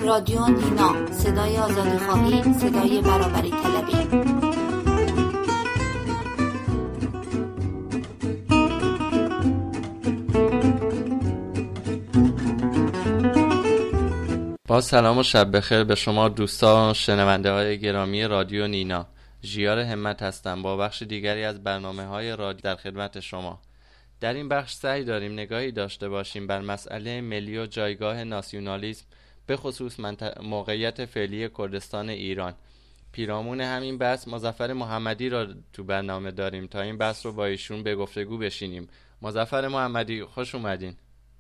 رادیو نینا، صدای آزادی‌خواهی، صدای برابری طلبی. با سلام و شب بخیر به شما دوستان شنونده های گرامی رادیو نینا. ژیار همت هستم با بخش دیگری از برنامه های رادیو در خدمت شما. در این بخش سعی داریم نگاهی داشته باشیم بر مسئله ملی و جایگاه ناسیونالیسم، به خصوص موقعیت فعلی کردستان ایران. پیرامون همین بحث مظفر محمدی را تو برنامه داریم تا این بحث رو با ایشون به گفتگو بشینیم. مظفر محمدی، خوش اومدین.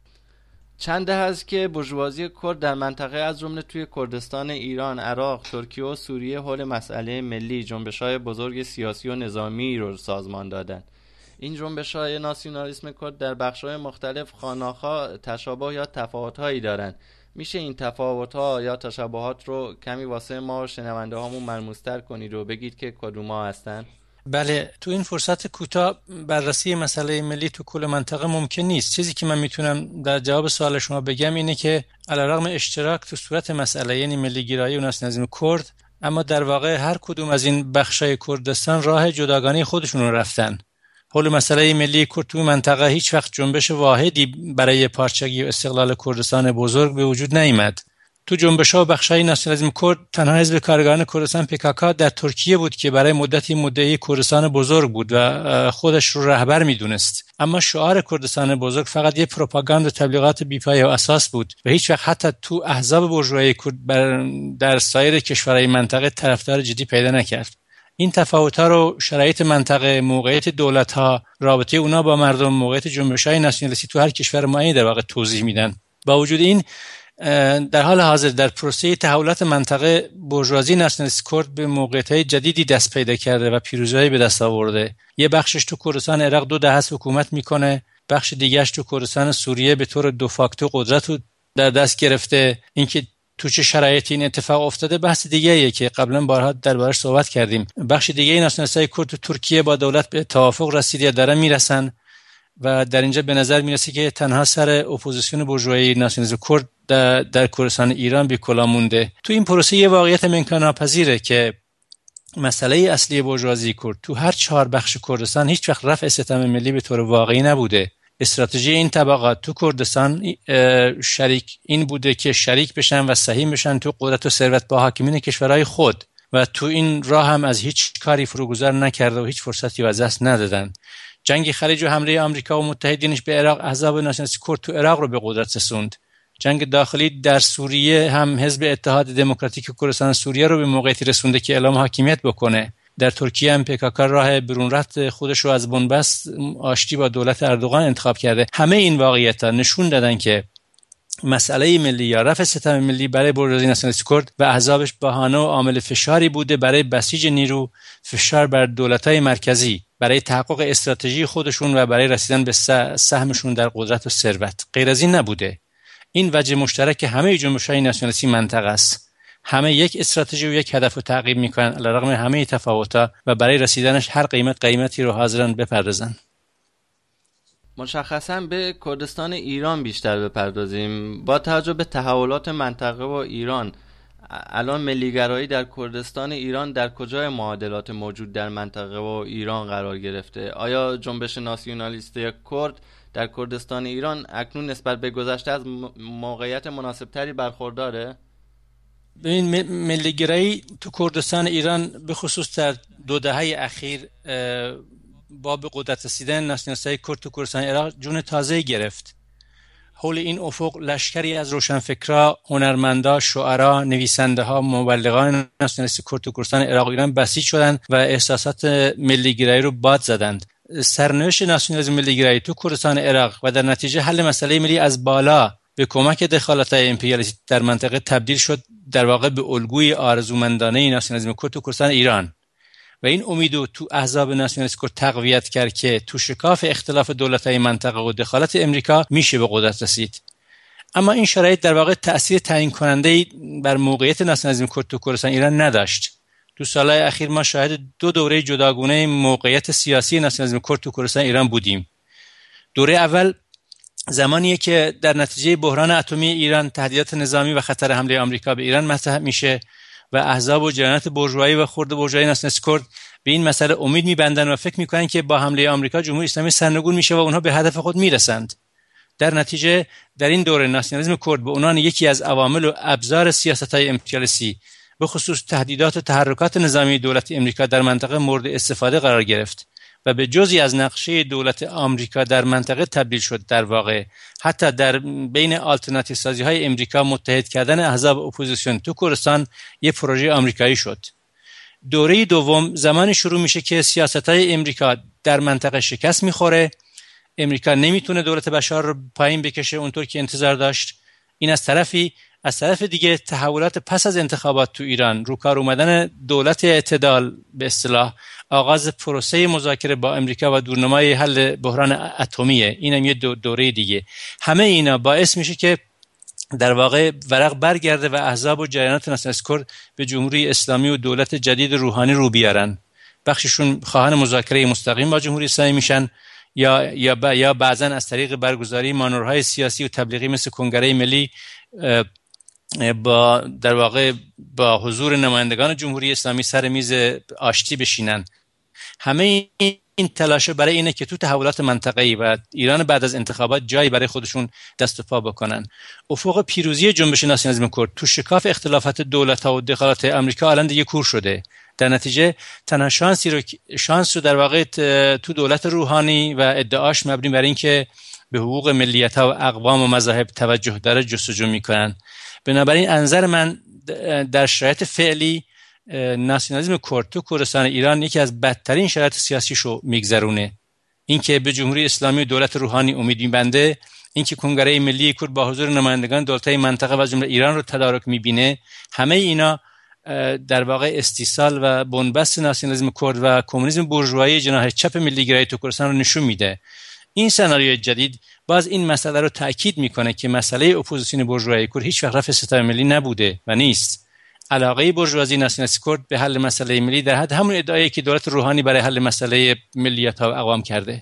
چند دهه است که بورژوازی کرد در منطقه از جمله توی کردستان ایران، عراق، ترکیه و سوریه حول مسئله ملی جنبش‌های بزرگ سیاسی و نظامی رو سازمان دادند. این جنبش‌های ناسیونالیسم کرد در بخش‌های مختلف خانه‌ها تشابه یا تفاوت‌هایی دارند. میشه این تفاوت‌ها یا تشابهات رو کمی واسه ما شنونده‌هامون ملموس‌تر کنید و بگید که کدوم‌ها هستن؟ بله، تو این فرصت کوتاه بررسی مسئله ملی تو کل منطقه ممکن نیست. چیزی که من میتونم در جواب سوال شما بگم اینه که علیرغم اشتراک تو صورت مسئله یعنی ملی گرایی و ناسیونالیسم کرد، اما در واقع هر کدوم از این بخشای کردستان راه جداگانه خودشون رو رفتن. حول مسئله ملی کرد تو منطقه هیچ وقت جنبش واحدی برای پارچگی و استقلال کردستان بزرگ به وجود نیامد. تو جنبش‌ها و بخش‌های ناسیونالیسم کرد تنها حزب کارگران کردستان PKK در ترکیه بود که برای مدتی مدعی کردستان بزرگ بود و خودش رو رهبر می‌دونست. اما شعار کردستان بزرگ فقط یک پروپاگاند و تبلیغات بی‌پایه و اساس بود و هیچ وقت حتی تو احزاب بورژوایی کرد در سایر کشورهای منطقه طرفدار جدی پیدا نکرد. این تفاوت‌ها رو شرایط منطقه، موقعیت دولت‌ها، رابطه اونا با مردم، موقعیت جنبش‌های ناسیونالیستی تو هر کشور معینی در واقع توضیح میدن. با وجود این در حال حاضر در پروسه تحولات منطقه بورژوازی ناسیونالیست کرد به موقعیت‌های جدیدی دست پیدا کرده و پیروزی‌هایی به دست آورده. یه بخشش تو کردستان عراق 2 دهه حکومت میکنه، بخش دیگه‌اش تو کردستان سوریه به طور دو فاکتو قدرت رو در دست گرفته. اینکه تو چه شرایطی این اتفاق افتاده بحث دیگه‌ایه که قبلا بارها دربارش صحبت کردیم. بخش دیگه ناسیونالیست‌های کرد تو ترکیه با دولت به توافق رسیده یا دارن میرسن و در اینجا به نظر میرسه که تنها سر اپوزیسیون بورژوایی ناسیونالیسم کرد در کردستان ایران بی کلا مونده. تو این پروسه یه واقعیت امکان‌ناپذیره که مسئله اصلی بورژوازی کرد تو هر 4 بخش کردستان هیچ وقت رفع ستم ملی به طور واقعی نبوده. استراتژی این طبقات تو کردستان شریک این بوده که شریک بشن و سهیم بشن تو قدرت و ثروت با حاکمین کشورهای خود و تو این راه هم از هیچ کاری فروگذار نکرده و هیچ فرصتی از دست ندادن. جنگ خلیج و حمله آمریکا و متحدینش به عراق احزاب ناسیونالیست کرد تو عراق رو به قدرت رسوند. جنگ داخلی در سوریه هم حزب اتحاد دموکراتیک کردستان سوریه رو به موقعیتی رسونده که اعلام حاکمیت بکنه. در ترکیه هم PKK راه برون رفت خودش رو از بنبست آشتی با دولت اردوغان انتخاب کرده. همه این واقعیت‌ها نشون دادن که مسئله ملی یا رفع ستم ملی برای بورژوازی ناسیونالیست کرد و احزابش بهانه و عامل فشاری بوده برای بسیج نیرو، فشار بر دولت‌های مرکزی برای تحقق استراتژی خودشون و برای رسیدن به سهمشون در قدرت و ثروت. غیر از این نبوده. این وجه مشترک همه جنبش‌های ناسیونالیستی منطقه است. همه یک استراتژی و یک هدف رو تعقیب میکنن علیرغم همه تفاوت‌ها و برای رسیدنش هر قیمتی رو حاضرن بپردازن. مشخصاً به کردستان ایران بیشتر بپردازیم. با توجه به تحولات منطقه و ایران، الان ملیگرایی در کردستان ایران در کجای معادلات موجود در منطقه و ایران قرار گرفته؟ آیا جنبش ناسیونالیستی کرد در کردستان ایران اکنون نسبت به گذشته از موقعیت مناسبتری برخورداره؟ ببین، ملیگرایی تو کردستان ایران به خصوص در 2 دهه اخیر با به قدرت رسیدن ناسیونالیست‌های کرد تو کردستان عراق جون تازه گرفت. حول این افق لشکری از روشنفکرا، هنرمندا، شعرا، نویسنده‌ها، مبلغان ناسیونالیست کرد تو کردستان عراق و ایران بسیج شدند و احساسات ملیگرایی رو باد زدند. سرنوشت ناسیونالیسم ملیگرایی تو کردستان عراق و در نتیجه حل مسئله ملی از بالا به کمک دخالت‌های امپریالیستی در منطقه تبدیل شد در واقع به الگوی آرزومندانه ناسیونالیسم کرد تو کردستان ایران و این امیدو تو احزاب ناسیونالیست کرد تقویت کرد که تو شکاف اختلاف دولت‌های منطقه و دخالت امریکا میشه به قدرت رسید. اما این شرایط در واقع تأثیر تعیین کننده بر موقعیت ناسیونالیسم کرد تو کردستان ایران نداشت. تو سالهای اخیر ما شاهد 2 دوره جداگانه موقعیت سیاسی ناسیونالیسم کرد تو کردستان ایران بودیم. دوره اول زمانیه که در نتیجه بحران اتمی ایران تهدیدات نظامی و خطر حمله آمریکا به ایران مطرح میشه و احزاب و جریانات بورژوایی و خرد بورژوایی ناسیونالیست کرد به این مسئله امید میبندن و فکر میکنن که با حمله آمریکا جمهوری اسلامی سرنگون میشه و اونها به هدف خود میرسند. در نتیجه در این دوره ناسیونالیسم کرد به عنوان یکی از عوامل و ابزار سیاست‌های امپریالیستی به خصوص تهدیدات و تحرکات نظامی دولت آمریکا در منطقه مورد استفاده قرار گرفت و به جزئی از نقشه دولت آمریکا در منطقه تبدیل شد. در واقع حتی در بین آلترناتیو سازی‌های آمریکا متحد کردن احزاب اپوزیسیون تو کردستان یک پروژه آمریکایی شد. دوره دوم زمانی شروع میشه که سیاست‌های آمریکا در منطقه شکست میخوره. امریکا نمیتونه دولت بشار رو پایین بکشه اونطور که انتظار داشت. این از طرفی، از طرف دیگه تحولات پس از انتخابات تو ایران، روکار اومدن دولت اعتدال به اصطلاح، آغاز پروسه مذاکره با امریکا و دورنمای حل بحران اتمیه، اینم یه دوره دیگه. همه اینا باعث میشه که در واقع ورق برگرده و احزاب و جریانات ناسیونالیست کرد به جمهوری اسلامی و دولت جدید روحانی رو بیارن. بخششون خواهان مذاکره مستقیم با جمهوری اسلامی میشن یا بعضا از طریق برگزاری مانورهای سیاسی و تبلیغی مثل کنگره ملی با در واقع با حضور نمایندگان جمهوری اسلامی سر میز آشتی بشینن. همه این تلاش برای اینه که تو تحولات منطقه‌ای و ایران بعد از انتخابات جایی برای خودشون دست و پا بکنن. افق پیروزی جنبش ناسیونالیسم کرد تو شکاف اختلافات دولت‌ها و دخالت آمریکا الان دیگه کور شده. در نتیجه تنها شانس رو در واقع تو دولت روحانی و ادعاش مبنی بر این که به حقوق ملیت‌ها و اقوام و مذاهب توجه داره جستجو میکنن. بنابراین انظر من در شرایط فعلی ناسیونالیسم کرد تو کردستان ایران یکی از بدترین شرایط سیاسیشو میگذرونه. اینکه به جمهوری اسلامی و دولت روحانی امید میبنده، اینکه کنگره ملی کرد با حضور نمایندگان دولت‌های منطقه و جمله ایران رو تدارک میبینه، همه اینا در واقع استیصال و بنبست ناسیونالیسم کرد و کمونیسم بورژوایی جناح چپ ملیگرایی تو کردستان رو نشون میده. این سناریوی جدید باز این مسئله رو تأکید میکنه که مسئله اپوزیسیون بورژوایی کرد هیچ وقت رفع ستم ملی نبوده و نیست. علاقه بورژوازی ناسیونالیست کرد به حل مسئله ملی در حد همون ادعایی که دولت روحانی برای حل مسئله ملیت‌ها و اقوام کرده.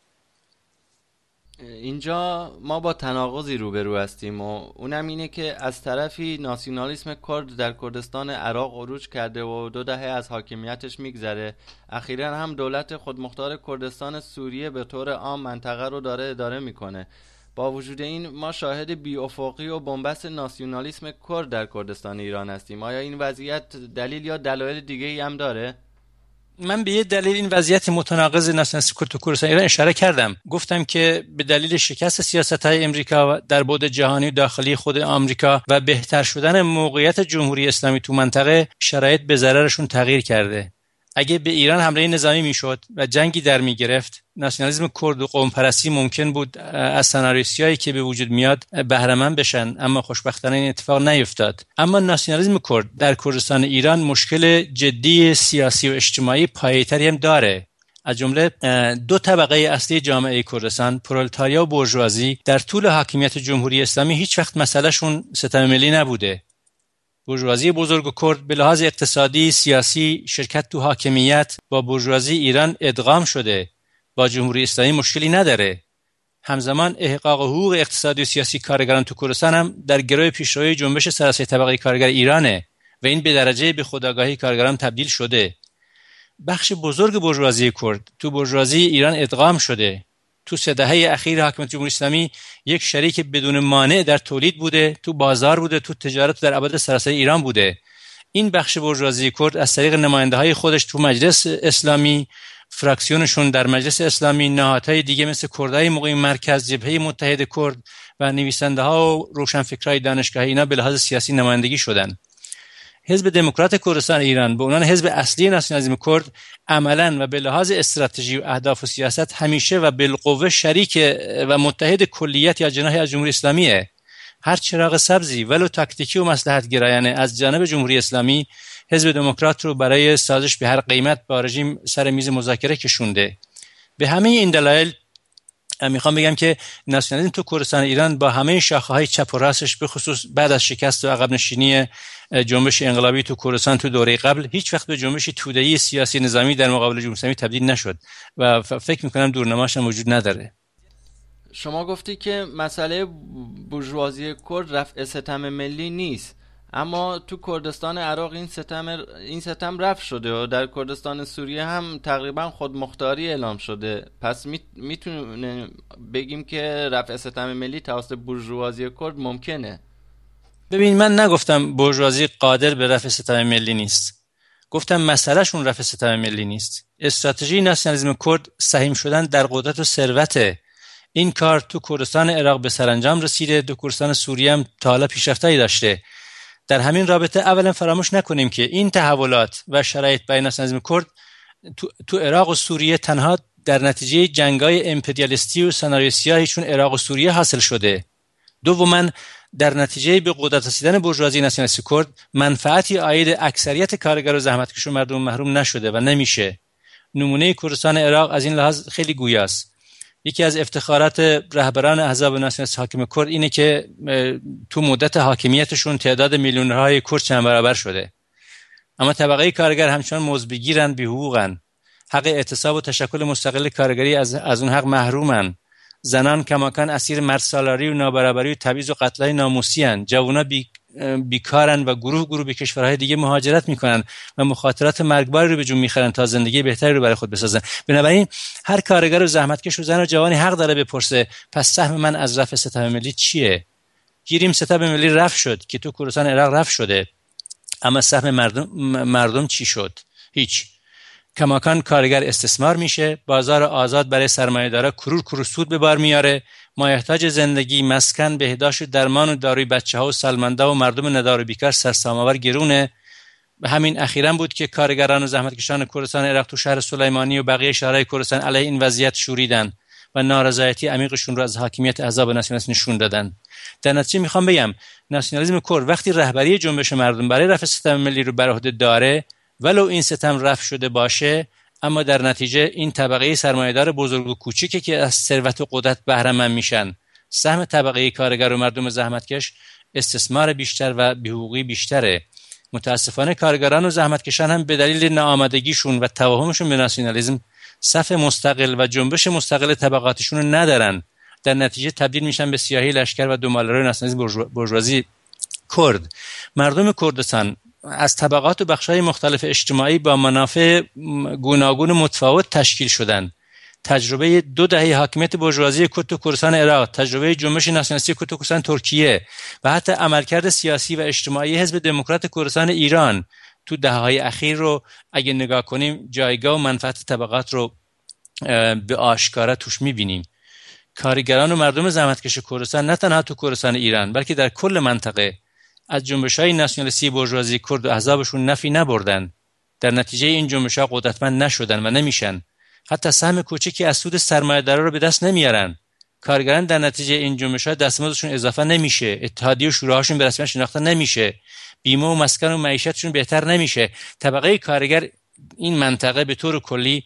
اینجا ما با تناقضی روبرو هستیم و اونم اینه که از طرفی ناسیونالیسم کرد در کردستان عراق عروج کرده و 2 دهه از حاکمیتش میگذره. اخیراً هم دولت خودمختار کردستان سوریه به طور عام منطقه رو داره اداره میکنه. با وجود این ما شاهد بی‌افقی و بنبست ناسیونالیسم کرد در کردستان ایران هستیم. آیا این وضعیت دلیل یا دلایل دیگه‌ای هم داره؟ من به یه دلیل این وضعیت متناقض ناسیونالیسم کرد تو کردستان ایران اشاره کردم. گفتم که به دلیل شکست سیاست‌های آمریکا در بعد جهانی و داخلی خود آمریکا و بهتر شدن موقعیت جمهوری اسلامی تو منطقه، شرایط به ضررشون تغییر کرده. اگه به ایران حمله نظامی میشد و جنگی در میگرفت، ناسیونالیسم کرد و قوم پرستی ممکن بود از سناریویی که به وجود میاد بهره مند بشن، اما خوشبختانه این اتفاق نیفتاد. اما ناسیونالیسم کرد در کردستان ایران مشکل جدی سیاسی و اجتماعی پایه‌تری هم داره. از جمله 2 طبقه اصلی جامعه کردستان، پرولتاریا و بورژوازی، در طول حاکمیت جمهوری اسلامی هیچ وقت مسئلهشون ستم ملی نبوده. بورژوازی بزرگ کرد به لحاظ اقتصادی، سیاسی، شرکت تو حاکمیت با بورژوازی ایران ادغام شده، با جمهوری اسلامی مشکلی نداره. همزمان احقاق حقوق اقتصادی و سیاسی کارگران تو کردستان هم در گروه پیشروی جنبش سراسری طبقه کارگر ایرانه و این به درجه به خودآگاهی کارگران تبدیل شده. بخش بزرگ بورژوازی کرد تو بورژوازی ایران ادغام شده. تو 3 دهه اخیر حاکمیت جمهوری اسلامی یک شریک بدون مانع در تولید بوده، تو بازار بوده، تو تجارت در ابعاد سراسری ایران بوده. این بخش بورژوازی کرد از طریق نماینده‌های خودش تو مجلس اسلامی، فراکسیونشون در مجلس اسلامی، نهادهای دیگه مثل کردهای مقیم مرکز، جبهه متحد کرد و نویسنده‌ها و روشنفکرای دانشگاهی، اینا به لحاظ سیاسی نمایندگی شدن. حزب دموکرات کردستان ایران به عنوان حزب اصلی ناسیونالیسم کرد عملاً و به لحاظ استراتژی و اهداف و سیاست همیشه و بالقوه شریک و متحد کلیت یا جناح از جمهوری اسلامیه. هر چراغ سبزی ولو تاکتیکی و مصلحت گرایانه از جانب جمهوری اسلامی حزب دموکرات رو برای سازش به هر قیمت با رژیم سر میز مذاکره کشونده. به همه این دلایل میخوام بگم که ناسیونالیسم تو کردستان ایران با همه شاخه‌های چپ و راستش، به خصوص بعد از شکست و عقب نشینی جنبش انقلابی تو کردستان تو دوره قبل، هیچ وقت به جنبش توده‌ای سیاسی نظامی در مقابل جمهوری اسلامی تبدیل نشد و فکر میکنم دورنماش هم وجود نداره. شما گفتی که مسئله بورژوازی کرد رفع ستم ملی نیست، اما تو کردستان عراق این ستم رفع شده و در کردستان سوریه هم تقریبا خودمختاری اعلام شده. پس میتونه بگیم که رفع ستم ملی توسط بورژوازی کرد ممکنه؟ ببین، من نگفتم بورژوازی قادر به رفع ستم ملی نیست، گفتم مسئلهشون رفع ستم ملی نیست. استراتژی ناسیونالیسم کرد سهیم شدن در قدرت و ثروت. این کار تو کردستان عراق به سرانجام رسیده، تو کردستان سوریه هم تا حالا پیشرفتایی داشته. در همین رابطه اولا فراموش نکنیم که این تحولات و شرایط برای ناسیونالیسم کرد تو عراق و سوریه تنها در نتیجه جنگ‌های امپریالیستی و سناریوی سیاهی چون عراق و سوریه حاصل شده. دوما در نتیجه به قدرت رسیدن بورژوازی ناسیونالیست کرد منفعتی عاید اکثریت کارگر و زحمتکش و مردم محروم نشده و نمیشه. نمونه کردستان عراق از این لحاظ خیلی گویاست. یکی از افتخارات رهبران احزاب ناسیونالیست حاکم کرد اینه که تو مدت حاکمیتشون تعداد میلیونرهای کرد چند برابر شده، اما طبقه کارگر همچنان مزدبگیرن، بی‌حقوقن، حق اعتصاب و تشکل مستقل کارگری از اون حق محرومن. زنان کماکان اسیر مرسالاری و نابرابری و تبعیض و قتل‌های ناموسی هستند. جوونا بیکارن و گروه به کشورهای دیگه مهاجرت میکنن و مخاطرات مرگباری رو به جون میخرن تا زندگی بهتری رو برای خود بسازن. بنابراین هر کارگر و زحمتکش و زن و جوانی حق داره بپرسه پس سهم من از رفع ستم ملی چیه؟ گیریم ستم ملی رفع شد که تو کردستان عراق رفع شده، اما سهم مردم چی شد؟ هیچ. کماکان کارگر استثمار میشه، بازار آزاد برای سرمایه‌دارا کرور سود به بار میاره، مایحتاج زندگی، مسکن، بهداشت و درمان و داروی بچه‌ها و سالمندا و مردم ندار و بیکار سرسام‌آور گرونه. به همین اخیراً بود که کارگران و زحمتکشان کردستان عراق تو شهر سلیمانی و بقیه شهرهای کردستان علیه این وضعیت شوریدن و نارضایتی عمیقشون رو از حاکمیت احزاب ناسیونالیست نشون دادن. در نتیجه میخوام بگم ناسیونالیسم کرد وقتی رهبری جنبش مردم برای رفع ستم ملی رو بر عهده داره، ولو این ستم رفع شده باشه، اما در نتیجه این طبقه سرمایه‌دار بزرگ و کوچیکی که از ثروت و قدرت بهره مند میشن، سهم طبقه کارگر و مردم زحمتکش استثمار بیشتر و بی‌حقوقی بیشتره. متاسفانه کارگران و زحمتکشان هم به دلیل ناآمادگیشون و توهمشون به ناسیونالیسم صف مستقل و جنبش مستقل طبقاتشون رو ندارن. در نتیجه تبدیل میشن به سیاهی لشکر و دومالرای ناسیونالیسم بورژوازی کرد. مردم کردستان از طبقات و بخش‌های مختلف اجتماعی با منافع گوناگون متفاوت تشکیل شدند. تجربه 2 دهه حاکمیت بورژوازی کرد تو کردستان عراق، تجربه جنبش ناسیونالیستی کرد تو کردستان ترکیه و حتی عملکرد سیاسی و اجتماعی حزب دموکرات کردستان ایران تو دهه‌های اخیر رو اگه نگاه کنیم جایگاه و منفعت طبقات رو به آشکارا توش می‌بینیم. کارگران و مردم زحمتکش کردستان نه تنها تو کردستان ایران بلکه در کل منطقه از جنبش‌های ناسیونالیستی بورژوازی کرد و احزابشون نفی نبردن. در نتیجه این جنبش‌ها قدرتمند نشدن و نمیشن. حتی سهم کوچکی از سود سرمایه‌دارا رو به دست نمیارن. کارگران در نتیجه این جنبش‌ها دستمزدشون اضافه نمیشه، اتحادیه و شوراهاشون به رسمیت شناخته نمیشه، بیمه و مسکن و معیشتشون بهتر نمیشه. طبقه کارگر این منطقه به طور کلی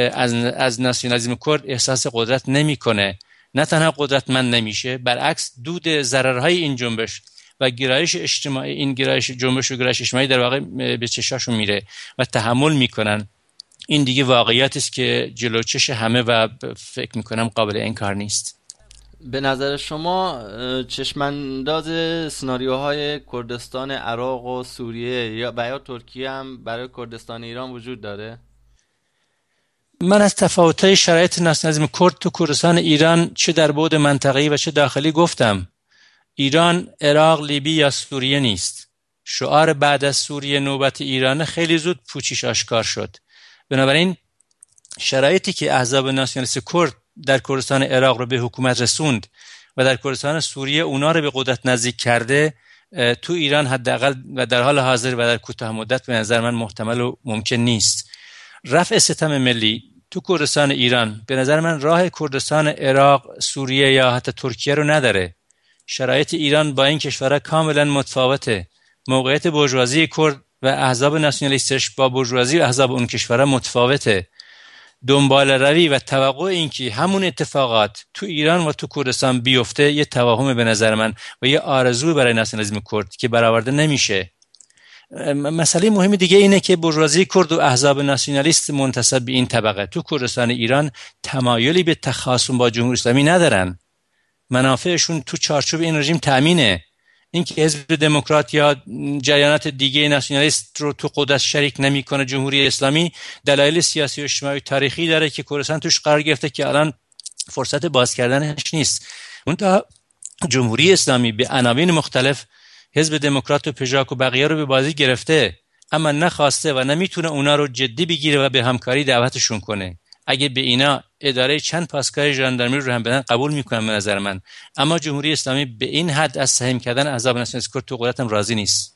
از ناسیونالیسم کرد احساس قدرت نمیکنه. نه تنها قدرتمند نمیشه، برعکس دود ضررهای این جنبش و گرایش اجتماعی، این گرایش جنبش و گرایش اجتماعی در واقع به چشاشون میره و تحمل میکنن. این دیگه واقعیتی است که جلو چش همه و فکر میکنم قابل انکار نیست. به نظر شما چشمانداز سناریوهای کردستان عراق و سوریه یا ترکیه هم برای کردستان ایران وجود داره؟ من از تفاوت‌های شرایط ناسیونالیسم کرد تو کردستان ایران چه در بعد منطقه‌ای و چه داخلی گفتم. ایران، عراق، لیبی یا سوریه نیست. شعار بعد از سوریه نوبت ایران خیلی زود پوچیش آشکار شد. بنابراین شرایطی که احزاب ناسیونالیست کرد در کردستان عراق رو به حکومت رسوند و در کردستان سوریه اونا رو به قدرت نزدیک کرده، تو ایران حداقل و در حال حاضر و در کوتاه مدت به نظر من محتمل و ممکن نیست. رفع ستم ملی تو کردستان ایران به نظر من راه کردستان عراق، سوریه یا حتی ترکیه رو نداره. شرایط ایران با این کشورها کاملا متفاوته. موقعیت بورژوازی کرد و احزاب ناسیونالیستش با بورژوازی و احزاب اون کشورها متفاوته. دنبال روی و توقع اینکه همون اتفاقات تو ایران و تو کردستان بیفته یه توهم به نظر من و یه آرزو برای ناسیونالیسم کرد که برآورده نمیشه. مسئله مهم دیگه اینه که بورژوازی کرد و احزاب ناسیونالیست منتسب به این طبقه تو کردستان ایران تمایلی به تخاصم با جمهوری اسلامی ندارن. منافعشون تو چارچوب این رژیم تأمینه. اینکه حزب دموکرات یا جریانات دیگه ناسیونالیست رو تو قدرت شریک نمیکنه جمهوری اسلامی، دلایل سیاسی و اجتماعی تاریخی داره که کردستان توش قرار گرفته که الان فرصت باز کردنش نیست. اون تا جمهوری اسلامی به عناوین مختلف حزب دموکرات و پژاک و بقیه رو به بازی گرفته، اما نخواسته و نمیتونه اونا رو جدی بگیره و به همکاری دعوتشون کنه. اگه به اینا اداره چند پاسگاه ژاندارمری رو هم بدن قبول میکنم به نظر من، اما جمهوری اسلامی به این حد از سهم کردن احزاب ناسیونالیست کرد تو قدرتم راضی نیست.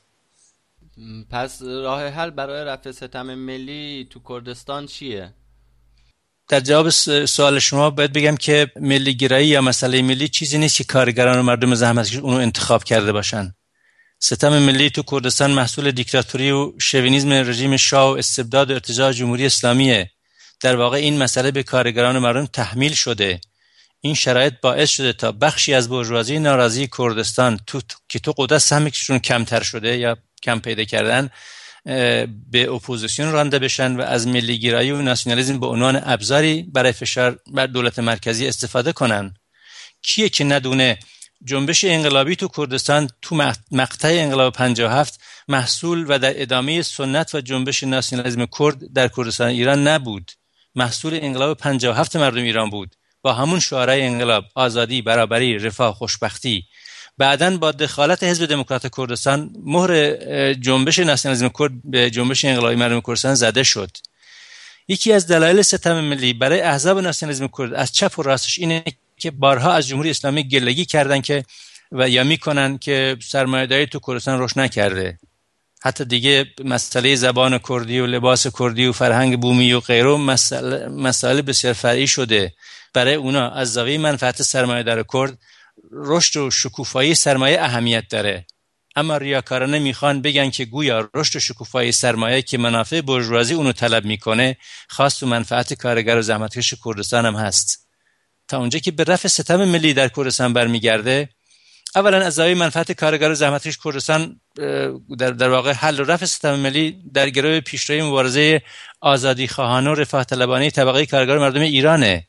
پس راه حل برای رفع ستم ملی تو کردستان چیه؟ در جواب سوال شما باید بگم که ملی گرایی یا مسئله ملی چیزی نیست که کارگران و مردم زحمتکش اونو انتخاب کرده باشن. ستم ملی تو کردستان محصول دیکتاتوری و شوینیسم رژیم شاه و استبداد و ارتجاع جمهوری اسلامیه. در واقع این مسئله به کارگران و مردم تحمیل شده. این شرایط باعث شده تا بخشی از بورژوازی ناراضی کردستان که تو قدرت سهمشون کمتر شده یا کم پیدا کردن به اپوزیسیون رانده بشن و از ملیگرایی و ناسیونالیسم به عنوان ابزاری برای فشار بر دولت مرکزی استفاده کنن. کیه که ندونه جنبش انقلابی تو کردستان تو مقطع انقلاب 57 محصول و در ادامه سنت و جنبش ناسیونالیسم کرد در کردستان ایران نبود، محصول انقلاب 57 مردم ایران بود با همون شعارهای انقلاب: آزادی، برابری، رفاه، خوشبختی. بعداً با دخالت حزب دموکرات کردستان مهر جنبش ناسیونالیسم کرد به جنبش انقلابی مردم کردستان زده شد. یکی از دلایل ستم ملی برای احزاب ناسیونالیسم کرد از چپ و راستش اینه که بارها از جمهوری اسلامی گلگی کردن که و یا میکنن که سرمایه‌داری تو کردستان رشد نکرده. حتی دیگه مسئله زبان کردی و لباس کردی و فرهنگ بومی و غیره مسائل بسیار فرعی شده. برای اونا از زاویه منفعت سرمایه‌دار کرد رشد و شکوفایی سرمایه اهمیت داره، اما ریاکارانه میخوان بگن که گویا رشد و شکوفایی سرمایه که منافع بورژوازی اونو طلب میکنه خاص و منفعت کارگر و زحمتکش کردستان هم هست. تا اونجا که به رفع ستم ملی در کردستان برمیگرده، اولا از زاویه منفعت کارگر و زحمتکش کردستان در واقع حل و رفع ستم ملی در گروه پیشروی مبارزه آزادی خواهانه و رفاه طلبانه طبقه کارگر و مردم ایرانه.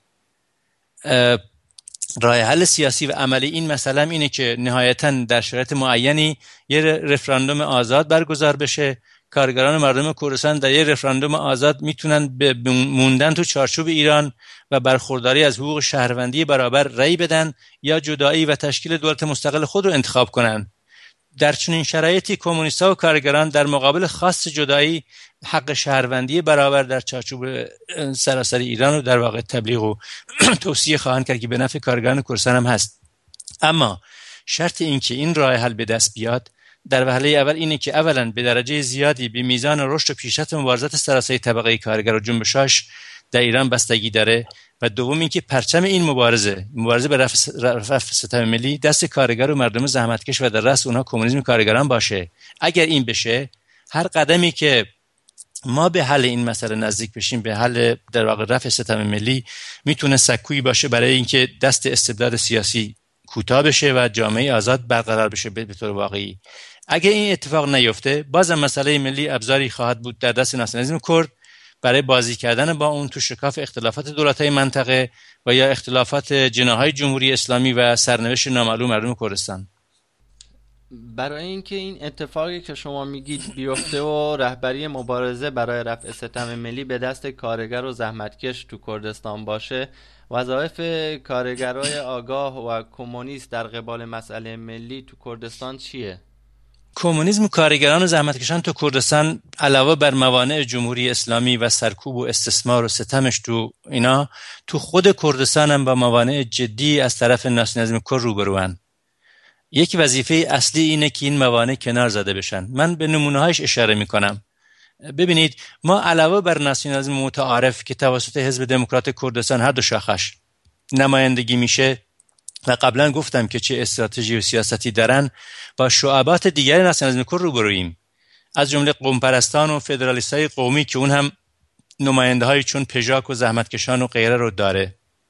راه حل سیاسی و عملی این مسئله هم اینه که نهایتاً در شرایط معینی یه رفراندوم آزاد برگزار بشه. کارگران و مردم کردستان در یه رفراندوم آزاد میتونن به موندن تو چارچوب ایران و برخورداری از حقوق شهروندی برابر رأی بدن یا جدایی و تشکیل دولت مستقل خود رو انتخاب کنن. در چنین شرایطی کمونیست‌ها و کارگران در مقابل خواست جدایی حق شهروندی برابر در چارچوب سراسر ایران رو در واقع تبلیغ و توصیه خواهند کرد که به نفع کارگران کردستان هم هست. اما شرط این که این راه حل به دست بیاد در وهله اول اینه که اولا به درجه زیادی به میزان رشد و پیشرفت مبارزات سراسری طبقه کارگر و جنبشاش در ایران بستگی داره و دوم اینکه پرچم این مبارزه به رفع ستم ملی دست کارگر و مردم زحمتکش و در رأس اونها کمونیسم کارگران باشه. اگر این بشه، هر قدمی که ما به حل این مسئله نزدیک بشیم، به حل در واقع رفع ستم ملی، میتونه سکویی باشه برای اینکه دست استبداد سیاسی کوتاه بشه و جامعه آزاد برقرار بشه به طور واقعی. اگر این اتفاق نیفته، بازم مسئله ملی ابزاری خواهد بود در دست ناسیونالیسم کرد برای بازی کردن با اون تو شکاف اختلافات دولت‌های منطقه و یا اختلافات جناح‌های جمهوری اسلامی و سرنوشت نامعلوم مردم کردستان. برای اینکه این اتفاقی که شما میگید بیفته و رهبری مبارزه برای رفع ستم ملی به دست کارگر و زحمتکش تو کردستان باشه، وظایف کارگرای آگاه و کمونیست در قبال مسئله ملی تو کردستان چیه؟ کمونیسم و کارگران و زحمتکشان تو کردستان علاوه بر موانع جمهوری اسلامی و سرکوب و استثمار و ستمش تو اینا، تو خود کردستان هم با موانع جدی از طرف ناسیونالیسم کرد روبروان. یک وظیفه اصلی اینه که این موانع کنار زده بشن. من به نمونه‌هایش اشاره میکنم. ببینید، ما علاوه بر ناسیونالیسم متعارف که توسط حزب دموکرات کردستان هر دو شاخش نمایندگی میشه و قبلا گفتم که چه استراتژی و سیاستی دارن، با شعبات دیگر ناسیونالیسم کرد روبرویم، از جمله قومپرستان و فدرالیستای قومی که اون هم نماینده‌های چون پژاک و زحمتکشان و غیره رو داره.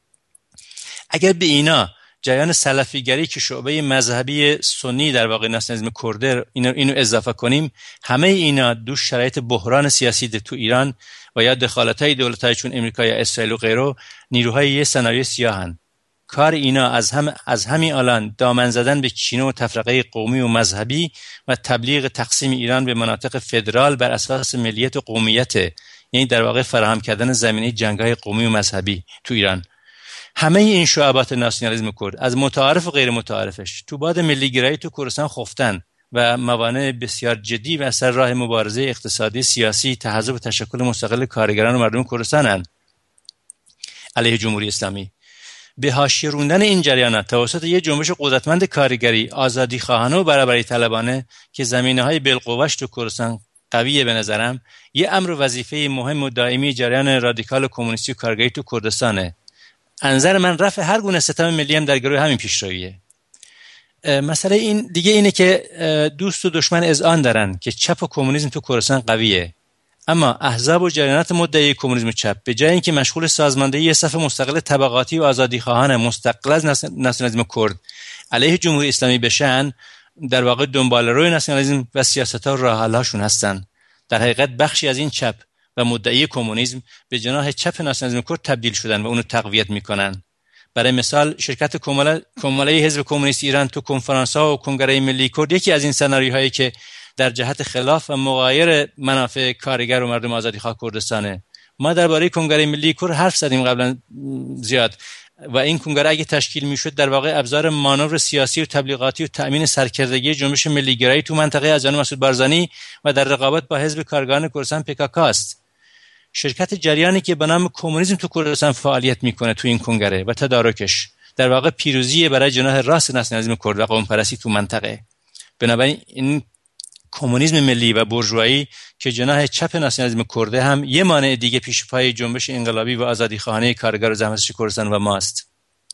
اگر به اینا جریان سلفیگری که شعبه مذهبی سنی در واقع ناسیونالیسم کرد اینو اضافه کنیم، همه اینا دو شرایط بحران سیاسی تو ایران و یا دخالت‌های دولت‌های چون امریکا یا اسرائیل و غیره نیروهای یه سناریو سیاهن. کار اینا از همین الان دامن زدن به کینه و تفرقه قومی و مذهبی و تبلیغ تقسیم ایران به مناطق فدرال بر اساس ملیت و قومیت، یعنی در واقع فراهم کردن زمینه جنگ‌های قومی و مذهبی تو ایران. همه این شعبات ناسیونالیسم کرد، از متعارف و غیر متعارفش، تو باد ملیگرایی تو کردستان خفتن و موانع بسیار جدی و اثر راه مبارزه اقتصادی، سیاسی، تحزب و تشکل مستقل کارگران و مردم کردستان علیه جمهوری اسلامی. به حاشیه روندن این جریانات توسط یک جنبش قدرتمند کارگری، آزادی خواهانه و برابری طلبانه که زمینه‌های بالقوه‌اش تو کردستان قویه، به نظرم یه امر و وظیفه مهم و دائمی جریان رادیکال کمونیستی و کارگری تو کردستانه. نظر من رفع هر گونه ستم ملی هم در گروه همین پیشرویه. مسئله این دیگه اینه که دوست و دشمن اذعان دارن که چپ و کمونیسم تو کردستان قویه، اما احزاب و جریانات مدعی کمونیسم چپ به جای اینکه مشغول سازماندهی یه صف مستقل طبقاتی و آزادی خواهان مستقل از ناسیونالیسم کرد علیه جمهوری اسلامی بشن، در واقع دنباله‌روی ناسیونالیسم و سیاست‌ها و راه‌حل‌هاشون هستن. در حقیقت بخشی از این چپ و مدعی کمونیسم به جناح چپ ناسیونالیسم کرد تبدیل شدن و اونو تقویت میکنن. برای مثال شرکت کماله حزب کمونیست ایران تو کنفرانس‌ها و کنگره ملی کرد یکی از این سناریوهایی که در جهت خلاف و مغایر منافع کارگر و مردم آزادیخواه کردستانه. ما درباره کنگره ملی کرد حرف زدیم قبلا زیاد و این کنگره اگه تشکیل میشد در واقع ابزار مانور سیاسی و تبلیغاتی و تأمین سرکردگی جنبش ملیگرایی تو منطقه از جانب مسعود بارزانی و در رقابت با حزب کارگران کردستان PKK است. شرکت جریانی که به نام کمونیسم تو کردستان فعالیت میکنه تو این کنگره و تدارکش در واقع پیروزی برای جناح راست ناسیونالیسم کرد و قوم پرستی تو منطقه. بنابراین این کمونیسم ملی و بورژوایی که جناح چپ ناسیونالیسم کرد هم یه مانع دیگه پیش پای جنبش انقلابی و آزادی خواهانه کارگر و زحمتکش کردستان و ماست.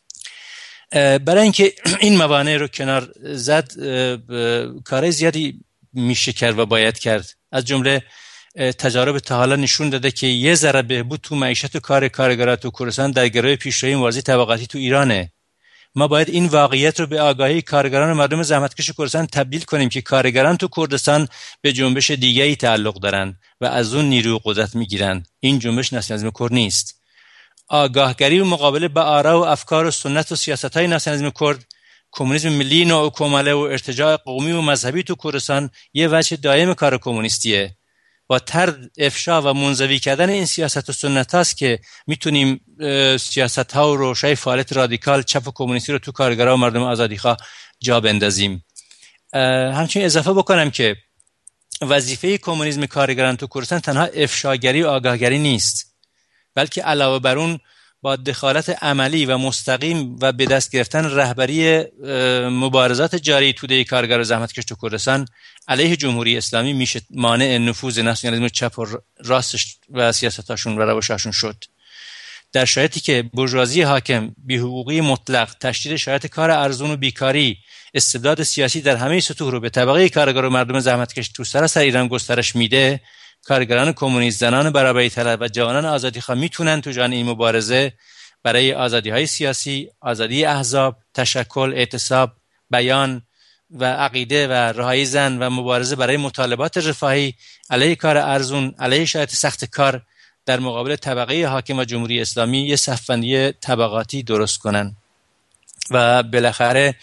برای اینکه این موانع رو کنار زد کار زیادی میشه کرد و باید کرد. از جمله تجارب تا حالا نشون داده که یه ذره بهبود تو معیشت و کار کارگران تو کردستان در گروه پیشروی مبارزه طبقاتی تو ایرانه. ما باید این واقعیت رو به آگاهی کارگران و مردم زحمتکش کردستان تبدیل کنیم که کارگران تو کردستان به جنبش دیگه‌ای تعلق دارن و از اون نیرو قدرت میگیرن. این جنبش ناسیونالیسم کرد نیست. آگاهگری و مقابله با آرا و افکار و سنت و سیاست‌های ناسیونالیسم کرد، کمونیسم ملی نوع کماله و ارتجاع قومی و مذهبی تو کردستان یه وجه دائم کار کمونیستیه. با طرد افشا و منزوی کردن این سیاست و سنت هاست که میتونیم سیاست ها و روشای فعالیت رادیکال چپ و کمونیستی رو تو کارگران و مردم آزادیخواه جا بندازیم. همچنین اضافه بکنم که وظیفه کمونیسم کارگران تو کردستان تنها افشاگری و آگاهگری نیست، بلکه علاوه بر اون با دخالت عملی و مستقیم و به دست گرفتن رهبری مبارزات جاری توده کارگر و زحمتکش تو کردستان علیه جمهوری اسلامی میشه مانع نفوذ ناسیونالیسم چپ و راستش و سیاستاشون و روشاشون شد. در شرایطی که بورژوازی حاکم بی‌حقوقی مطلق، تشدید شرایط کار ارزون و بیکاری، استبداد سیاسی در همه سطوح رو به طبقه کارگر و مردم زحمتکش تو سراسر ایران گسترش میده، کارگران کمونیست، زنان برابری طلب و جوانان آزادیخواه میتونن تو جان این مبارزه برای آزادی‌های سیاسی، آزادی احزاب، تشکل، اعتصاب، بیان و عقیده و رهایی زن و مبارزه برای مطالبات رفاهی علیه کار ارزون، علیه شرایط سخت کار در مقابل طبقه حاکم و جمهوری اسلامی یه صف‌بندی طبقاتی درست کنن. و بالاخره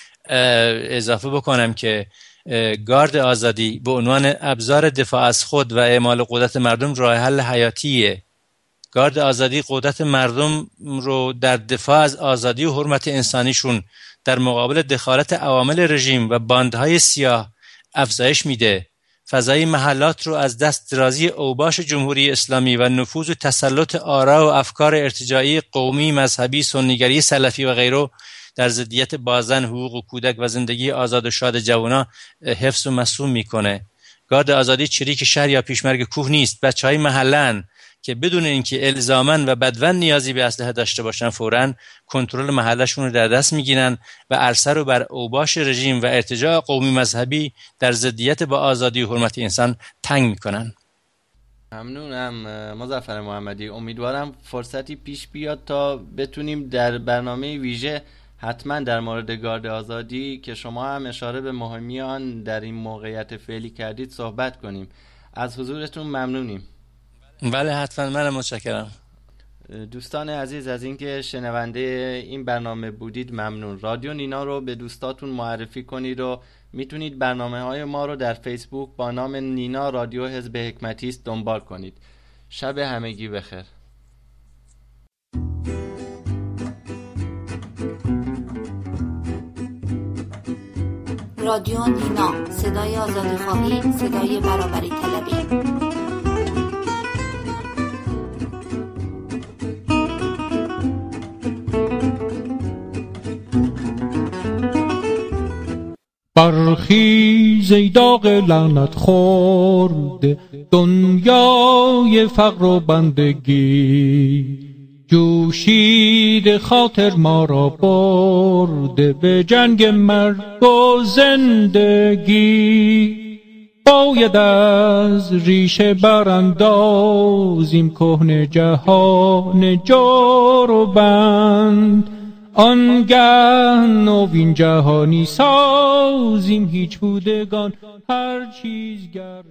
اضافه بکنم که گارد آزادی به عنوان ابزار دفاع از خود و اعمال قدرت مردم راه حل حیاتیه. گارد آزادی قدرت مردم رو در دفاع از آزادی و حرمت انسانیشون در مقابل دخالت عوامل رژیم و باندهای سیاه افزایش میده. فضای محلات رو از دست درازی اوباش جمهوری اسلامی و نفوذ و تسلط آرا و افکار ارتجاعی قومی، مذهبی، سنیگری، سلفی و غیره در ضدیت بازن حقوق و کودک و زندگی آزاد و شاد جوانا حفظ و مصون میکنه. گارد آزادی چریک شهر یا پیشمرگ کوه نیست. بچهای محلن که بدون اینکه الزاماً و بدون نیازی به اسلحه داشته باشن فوراً کنترل محلشون رو در دست میگیرن و عرصه رو بر اوباش رژیم و ارتجاع قومی مذهبی در ضدیت با آزادی و حرمت انسان تنگ میکنن. ممنونم مظفر محمدی. امیدوارم فرصتی پیش بیاد تا بتونیم در برنامه ویژه حتما در مورد گارد آزادی که شما هم اشاره به مهمی آن در این موقعیت فعلی کردید صحبت کنیم. از حضورتون ممنونیم. بله حتما، منم متشکرم. دوستان عزیز، از اینکه شنونده این برنامه بودید ممنون. رادیو نینا رو به دوستاتون معرفی کنید و میتونید برنامه‌های ما رو در فیسبوک با نام نینا رادیو حزب حکمتی است دنبال کنید. شب همگی بخیر. رادیو نینا، صدای آزادی‌خواهی، صدای برابری طلبی. برخیز ای داغ لعنت خورد دنیای فقر و بندگی، جوشید خاطر ما را برد به جنگ مرگ و زندگی. باید از ریشه براندازیم کهنه جهان جور و بند، آنگه نوین جهانی سازیم هیچ بودگان هر چیز گرد.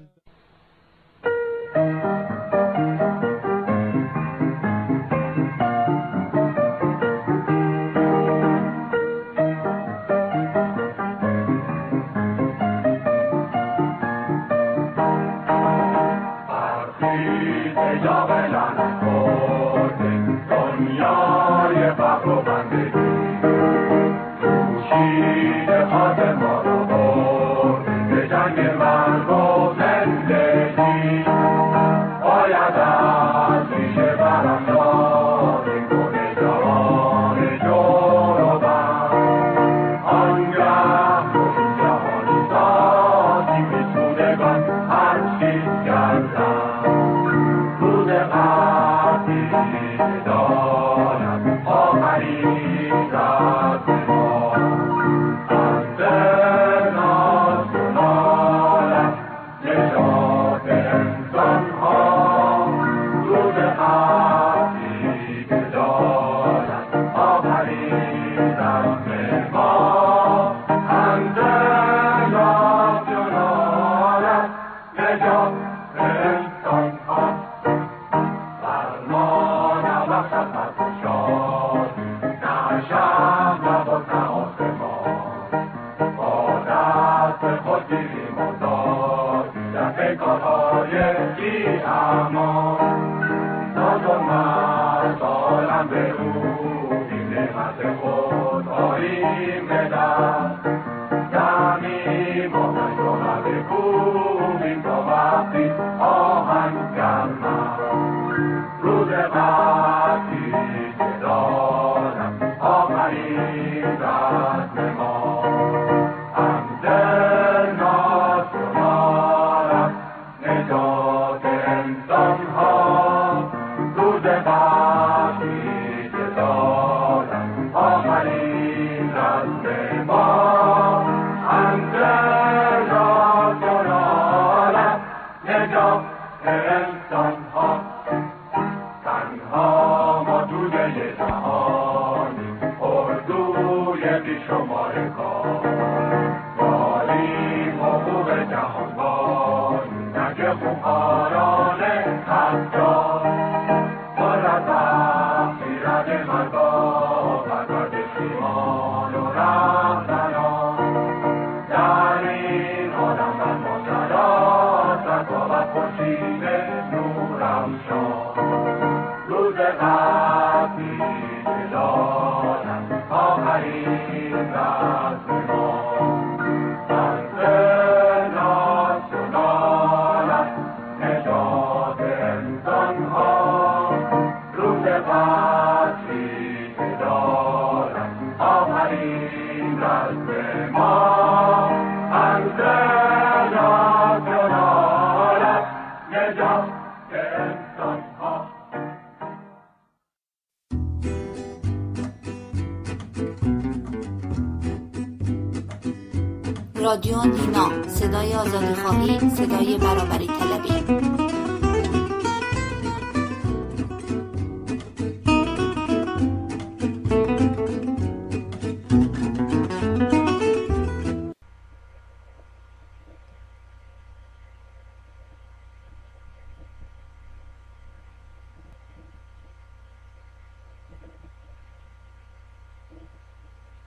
رادیو نینا، صدای آزادی‌خواهی، صدای برابری طلبی.